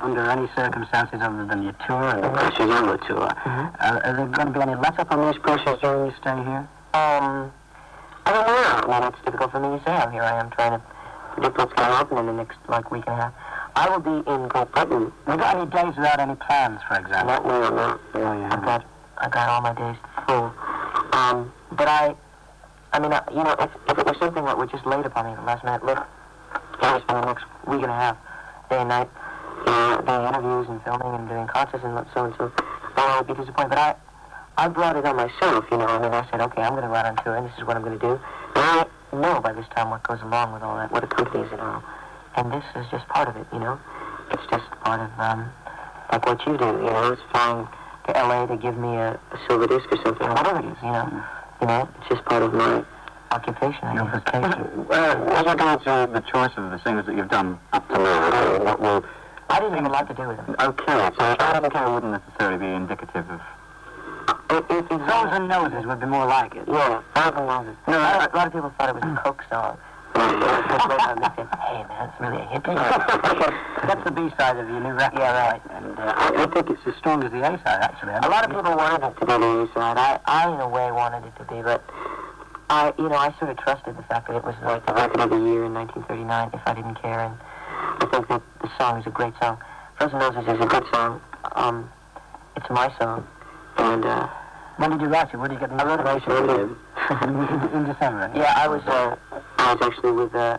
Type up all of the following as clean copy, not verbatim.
under any circumstances other than your tour and the pressures on the tour. Are there going to be any let-up on these pressures during your stay here? I don't know. I mean, it's difficult for me to say. Here I am trying to predict what's going to happen in the next, week and a half. I will be in Great Britain. Have you got any days without any plans, for example? No. I've got all my days full. But if it was something that were just laid upon me at the last minute, look, I spend the next week and a half, day and night, doing interviews and filming and doing concerts and so and so, I would be disappointed. But I brought it on myself, and then I said, okay, I'm going to go out on tour, and this is what I'm going to do. And I know by this time what goes along with all that, what accompanies it all. And this is just part of it, It's just part of, like what you do, it's flying to L.A. to give me a silver disc or something, whatever it is, It's just part of my occupation. Your vocation. As regards to the choice of the singers that you've done up to now, I didn't have a lot to do with them. Okay, so I wouldn't necessarily be indicative of... Songs and Noses would be more like it. Yeah, Songs and Noses. No, a lot of people thought it was a Coke song. They said, hey, man, it's really a hit. That's the B-side of your new record. Yeah, right. And I think it's as strong as the A-side, actually. A lot of people wanted it to be the A-side. I, in a way, wanted it to be, but I sort of trusted the fact that it was like the record of the year in 1939, if I didn't care, and I think that the song is a great song. Songs and Noses is a good song. It's my song. And, when did you write it? Where did you get the inspiration? In December. Yeah, I was actually with, I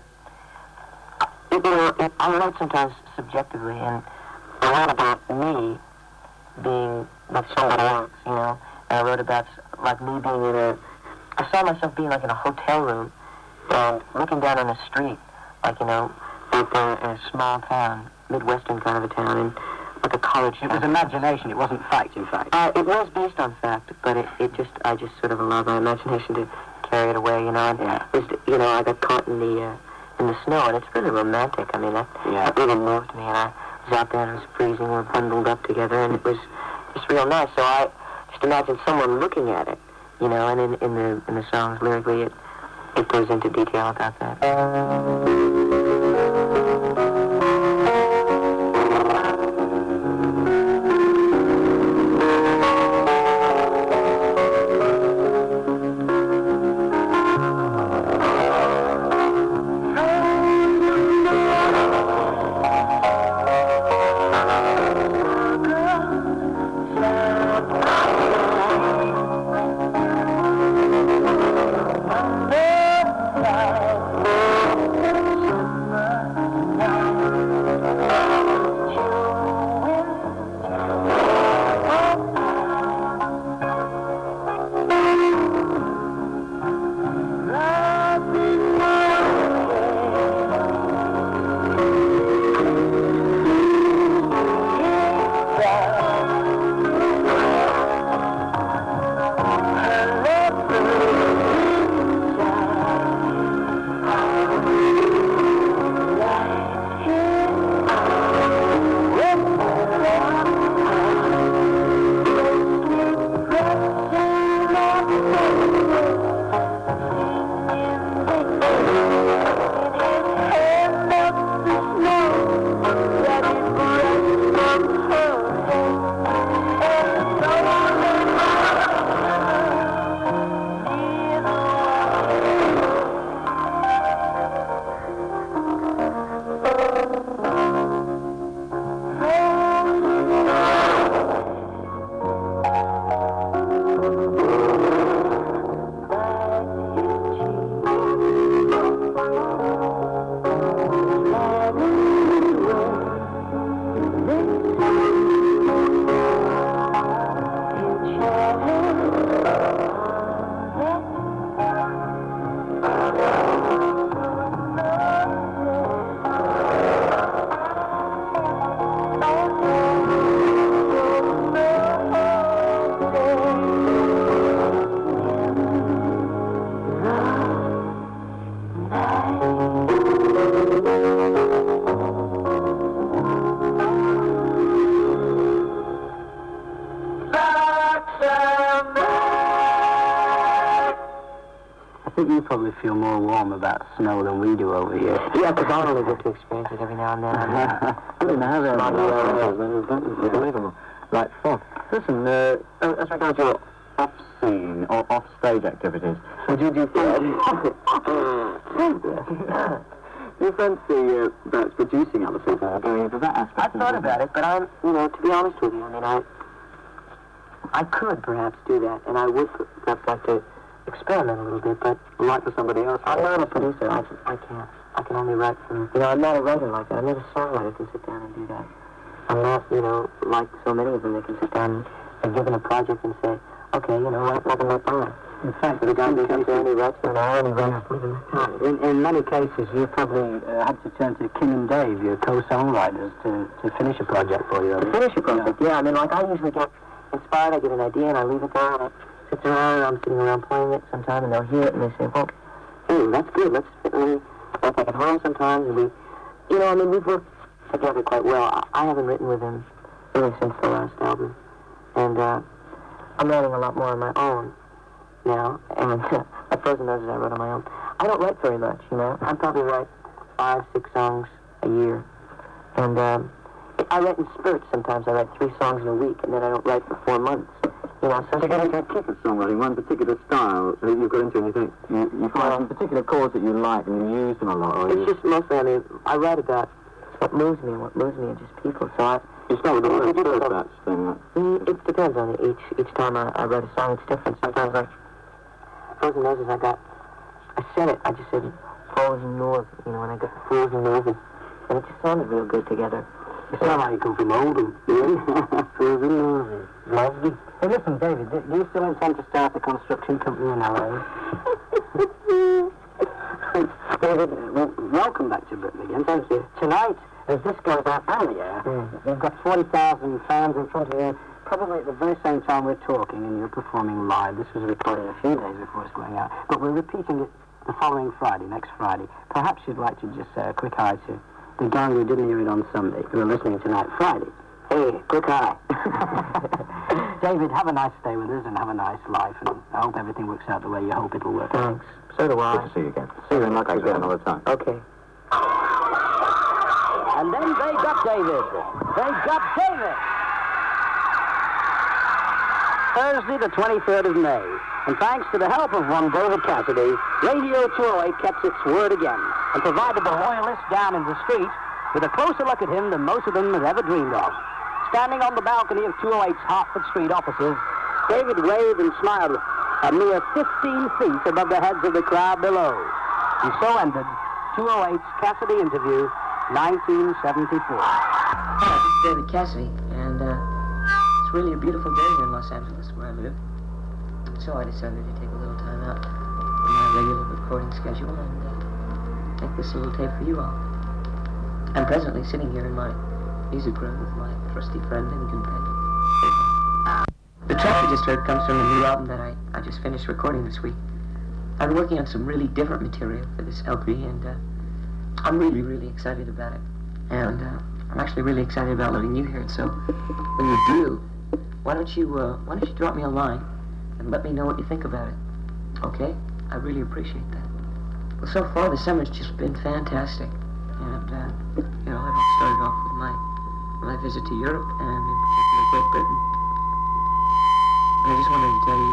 write sometimes subjectively, and I wrote about me being like somebody else, and I wrote about, me being I saw myself being, in a hotel room, and looking down on the street, in a small town, Midwestern kind of a town, and a college. It was imagination, it wasn't fact, in fact. It was based on fact, but I just sort of allowed my imagination to carry it away, and I got caught in the snow, and it's really romantic. I mean, that really moved me, and I was out there, and it was freezing, we were bundled up together, and it was just real nice. So I just imagined someone looking at it, and in the songs, lyrically, it goes into detail about that. think you probably feel more warm about snow than we do over here. Yeah, because I only get to experience it every now and then. Unbelievable. Like fun. Listen, as regards your off-scene or off-stage activities, do you fancy perhaps producing other people or going into that aspect? I've thought about it, but I'm, to be honest with you, I could perhaps do that, and I would perhaps like to experiment a little bit, but Like for somebody else? I'm not a producer. I can't. I can only write for, I'm not a writer like that. I'm not a songwriter who can sit down and do that. I'm not, like so many of them that can sit down and given a project and say, okay, write nothing but that. In fact, The guy who comes in, he writes an hour and he writes leaving that time. in many cases, you probably had to turn to Kim and Dave, your co-songwriters, to finish a project for you. To finish a project, yeah. I usually get inspired, I get an idea, and I leave it there, and I sit around, and I'm sitting around playing it sometime, and they'll hear it, and they say, well, hey, that's good, let's back at home sometimes, and we've worked together quite well. I haven't written with him really since the last album, and I'm writing a lot more on my own now, and at Frozen Noses I wrote on my own. I don't write very much, I probably write 5-6 songs a year, and I write in spurts sometimes. I write 3 songs in a week, and then I don't write for 4 months. So you keep at songwriting, one particular style that you've got into, and you think you find some particular chords that you like and you use them a lot. Or it's just mostly, I write about what moves me are just people. So you start with the first batch thing. It depends on it. Each time I write a song, it's different. Sometimes, like Frozen Noses, I said it. I just said Frozen North, and I got the Frozen Noses, and it just sounded real good together. You sound like you come from Oldham. Frozen Noses. Lovely. Hey, listen, David, do you still intend to start a construction company in L.A.? David, welcome back to Britain again. Thank you. Tonight, as this goes out on the air, we've got 40,000 fans in front of you, probably at the very same time we're talking, and you're performing live. This was recorded a few days before it's going out, but we're repeating it the following Friday, next Friday. Perhaps you'd like to just say a quick hi to the gang who didn't hear it on Sunday, who are listening tonight, Friday. Hey, quick hi. David, have a nice stay with us and have a nice life, and I hope everything works out the way you hope it'll work. Thanks. So do I. Good to see you again. See you in like I said another time. Okay. And then they got David. Thursday, the 23rd of May. And thanks to the help of one David Cassidy, Radio 208 kept its word again and provided the loyalists down in the street with a closer look at him than most of them had ever dreamed of. Standing on the balcony of 208's Hartford Street offices, David waved and smiled a mere 15 feet above the heads of the crowd below. And so ended 208's Cassidy interview, 1974. Hi, this is David Cassidy, and it's really a beautiful day here in Los Angeles, where I live. So I decided to take a little time out from my regular recording schedule and make this little tape for you all. I'm presently sitting here in my music room with my trusty friend and companion. The track you just heard comes from the new album that I just finished recording this week. I've been working on some really different material for this LP, and I'm really, really excited about it. And I'm actually really excited about letting you hear it. So when you do, why don't you drop me a line and let me know what you think about it? Okay? I really appreciate that. Well, so far the summer's just been fantastic, and I've started off with my visit to Europe and in particular Great Britain. And I just wanted to tell you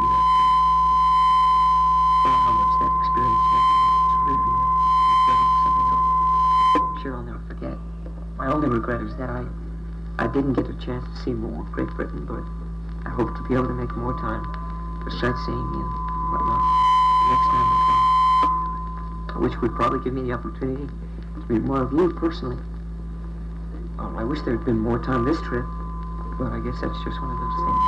how much that experience meant to me. It's really something I'm sure I'll never forget. My only regret is that I didn't get a chance to see more of Great Britain, but I hope to be able to make more time for sightseeing and whatnot next time I come, which would probably give me the opportunity to meet more of you personally. I wish there had been more time this trip, but I guess that's just one of those things.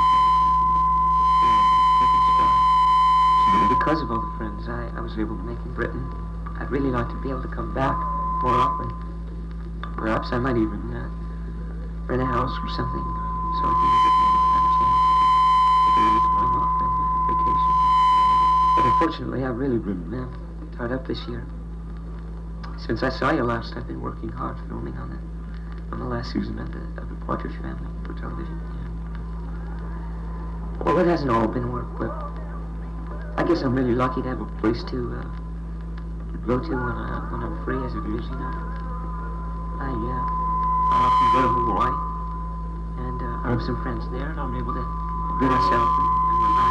Because of all the friends I was able to make in Britain, I'd really like to be able to come back more often. Perhaps I might even rent a house or something, so I can visit more if I have a chance. Take a little time off and vacation. But unfortunately, I've really been tied up this year. Since I saw you last, I've been working hard filming on the last season of the Partridge Family for television. Well, it hasn't all been work, but I guess I'm really lucky to have a place to go to when I'm free as it is, you know. I often go to Hawaii, and I have some friends there, and I'm able to be myself and relax.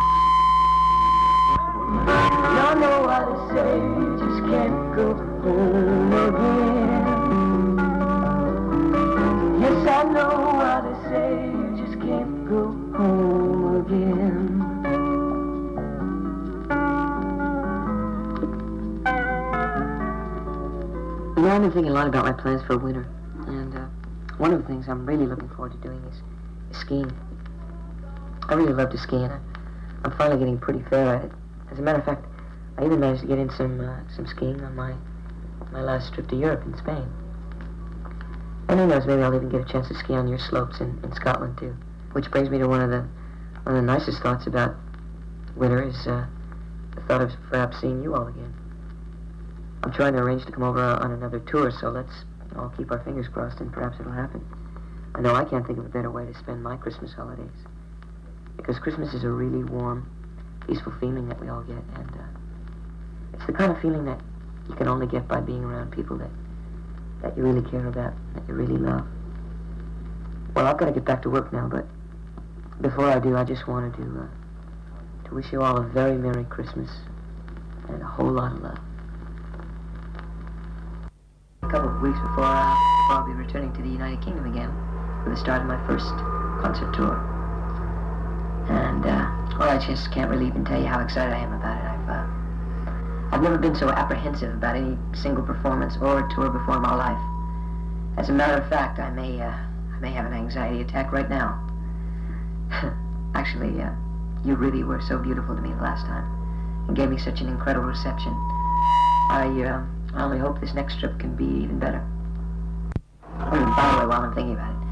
Y'all know what to say, you just can't go home again. Yes, I know what to say, you just can't go home again. You know, I've been thinking a lot about my plans for winter, and one of the things I'm really looking forward to doing is skiing. I really love to ski, and I'm finally getting pretty fair at it. As a matter of fact, I even managed to get in some skiing on my last trip to Europe in Spain. And who knows, maybe I'll even get a chance to ski on your slopes in Scotland too. Which brings me to one of the nicest thoughts about winter is the thought of perhaps seeing you all again. I'm trying to arrange to come over on another tour, so let's all keep our fingers crossed and perhaps it'll happen. I know I can't think of a better way to spend my Christmas holidays. Because Christmas is a really warm, peaceful feeling that we all get, and it's the kind of feeling that you can only get by being around people that you really care about, that you really love. Well, I've got to get back to work now, but before I do, I just wanted to wish you all a very Merry Christmas and a whole lot of love. A couple of weeks before I'll be returning to the United Kingdom again for the start of my first concert tour. And, well, I just can't really even tell you how excited I am about it. I've never been so apprehensive about any single performance or tour before in my life. As a matter of fact, I may have an anxiety attack right now. Actually, you really were so beautiful to me the last time and gave me such an incredible reception. I only hope this next trip can be even better. By the way, while I'm thinking about it,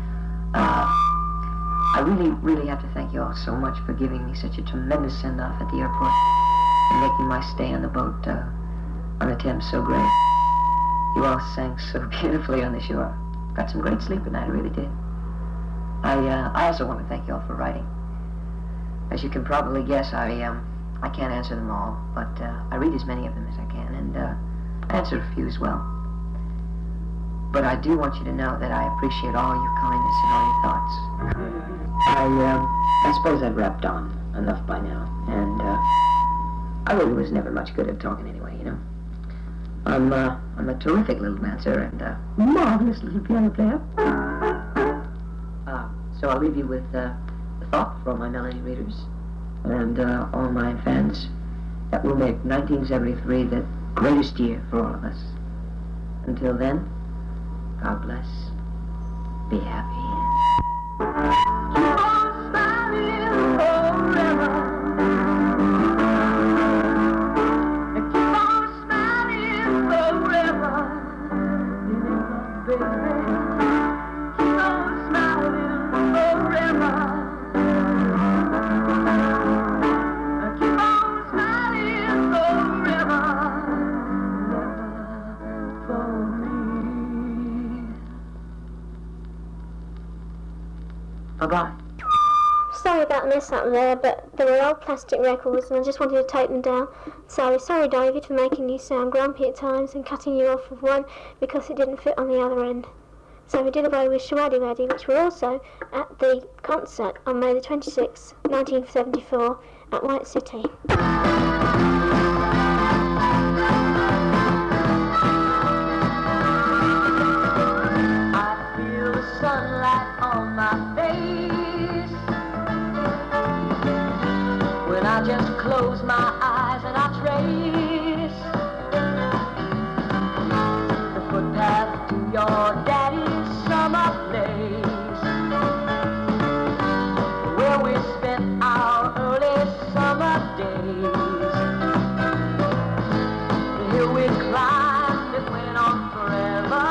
I really have to thank you all so much for giving me such a tremendous send-off at the airport and making my stay on the boat on the Thames so great. You all sang so beautifully on the shore. Got some great sleep at night, I really did. I also want to thank you all for writing. As you can probably guess, I can't answer them all, but I read as many of them as I can, and I answer a few as well. But I do want you to know that I appreciate all your kindness and all your thoughts. I suppose I've rapped on enough by now, and I really was never much good at talking anyway, you know. I'm a terrific little dancer and a marvelous little piano player. So I'll leave you with the thought for all my melody readers and all my fans that will make 1973 the greatest year for all of us. Until then, God bless. Be happy. Keep on smiling forever. Keep on smiling forever. Baby. Keep on smiling forever. Keep on smiling forever. For me. Bye-bye. Sorry about the mess up there, but there were old plastic records and I just wanted to take them down. So sorry, David, for making you sound grumpy at times and cutting you off with one because it didn't fit on the other end. So we did away with Shawaddy Waddy, which were also at the concert on May the 26th, 1974 at White City. I feel the sunlight on my face when I just close my eyes and I trace the footpath to your daddy's summer place, where we spent our early summer days. The hill we climbed, it went on forever.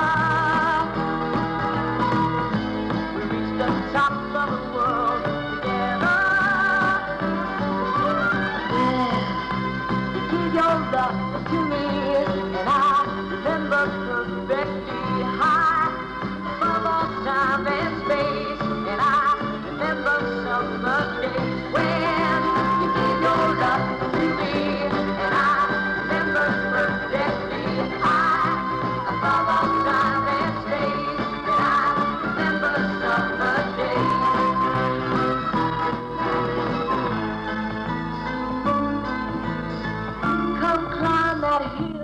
Top of the world together. Yeah. out of here.